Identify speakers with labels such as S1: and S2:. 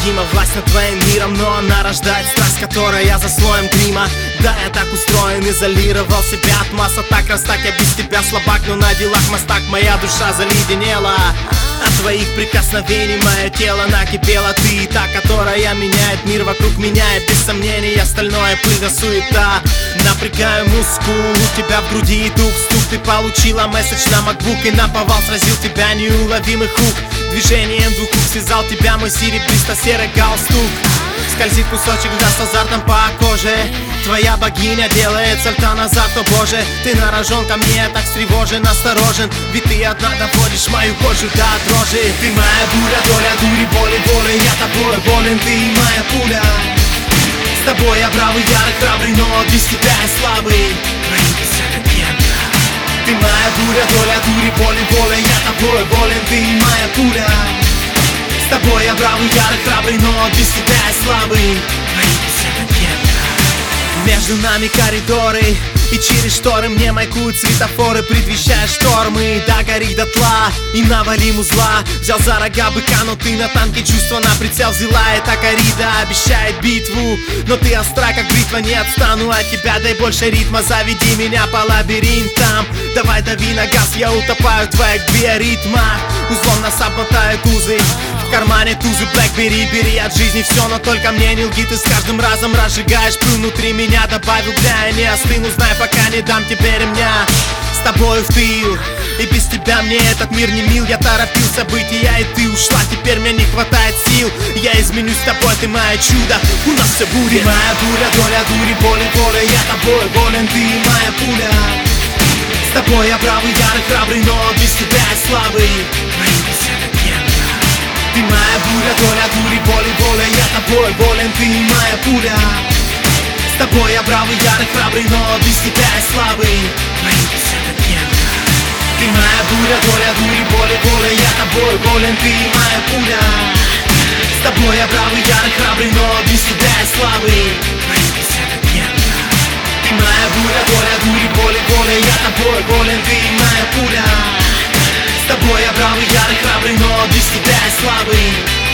S1: невидима власть над твоим миром, но она рождает страсть, которая за слоем грима. Да, я так устроен, изолировал себя от масс атак. Раз так я без тебя слабак, но на делах мастак. Моя душа заледенела от твоих прикосновений, мое тело накипело. Ты та, которая меняет мир вокруг меня, и без сомнений остальное пыль да суета. Напрягаю мускул, у тебя в груди дух стук. Ты получила месседж на MacBook, и наповал сразил тебя неуловимый хук. Движением двух рук связал тебя мой серебристо-серый галстук. Скользит кусочек льда с азартом по коже. Твоя богиня делает сальто назад, о боже. Ты нарожен ко мне, так встревожен, осторожен. Ведь ты одна доводишь мою кожу до дрожи. Ты моя буря, доля дури, боли, боли. Я тобой болен, ты моя пуля. С тобой я бравый, ярый, храбрый, но без тебя я слабый. Ты моя буря, доля дури, боли, боли. Я тобой болен, ты моя пуля. С тобой я бравый, ярый, храбрый, но без тебя я слабый. Между нами коридоры, и через шторы мне маякуют светофоры, предвещая штормы. Да гори дотла и навали музла. Взял за рога быка, но ты на танке чувства на прицел взяла. Эта корида обещает битву, но ты остра, как бритва, не отстану от тебя. Дай больше ритма, заведи меня по лабиринтам. Давай дави на газ, я утопаю в твоих биоритмах. Узлом нас обмотают узы, в кармане тузы, Blackberry, бери от жизни все, но только мне не лги. Ты с каждым разом разжигаешь пыл внутри меня. Добавил для, я не остыну, знай, пока не дам тебе ремня. С тобою в тыл, и без тебя мне этот мир не мил. Я торопился быть, и я, и ты ушла, теперь мне не хватает сил. Я изменюсь с тобой, ты мое чудо, у нас все будет. Ты моя буря, доля дури, боли, боли. Я тобой болен, ты моя пуля. С тобой я бравый, ярый, храбрый, но без тебя я слабый. Ты моя буря, доля дури, боли, боли. Я тобой болен, ты моя пуля. С тобой я бравый, ярый, храбрый, но без тебя я слабый. Ты моя буря, доля дури, боли, боли. Я тобой болен, ты моя пуля. С тобой я бравый, ярый, храбрый, но без тебя я слабый. Ты моя буря, доля дури, боли, боли. Я тобой болен, ты моя пуля. С тобой я бравый, ярый, храбрый, но без тебя я слабый.